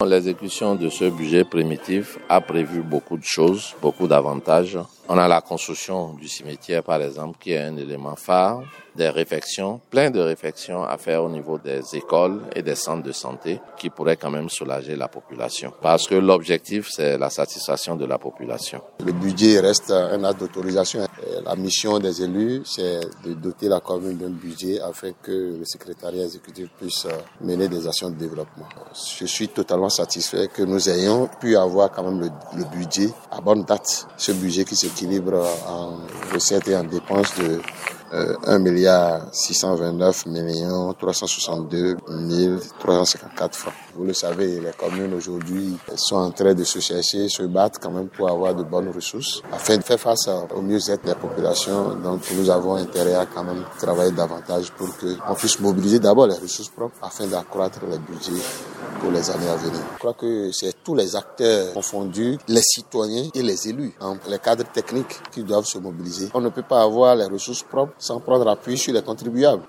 l'exécution de ce budget primitif a prévu beaucoup de choses, beaucoup d'avantages. On a la construction du cimetière, par exemple, qui est un élément phare, des réflexions, plein de réflexions à faire au niveau des écoles et des centres de santé qui pourraient quand même soulager la population. Parce que l'objectif, c'est la satisfaction de la population. Le budget reste un acte d'autorisation. La mission des élus, c'est de doter la commune d'un budget afin que le secrétariat exécutif puisse mener des actions de développement. Je suis totalement satisfait que nous ayons pu avoir quand même le budget à bonne date. Ce budget qui s'équilibre en recettes et en dépenses de 1,629,362,354 francs. Vous le savez, les communes aujourd'hui sont en train de se chercher, se battre quand même pour avoir de bonnes ressources afin de faire face au mieux-être des populations. Donc nous avons intérêt à quand même travailler davantage pour qu'on puisse mobiliser d'abord les ressources propres afin d'accroître les budgets pour les années à venir. Je crois que c'est tous les acteurs confondus, les citoyens et les élus, les cadres techniques qui doivent se mobiliser. On ne peut pas avoir les ressources propres sans prendre appui sur les contribuables.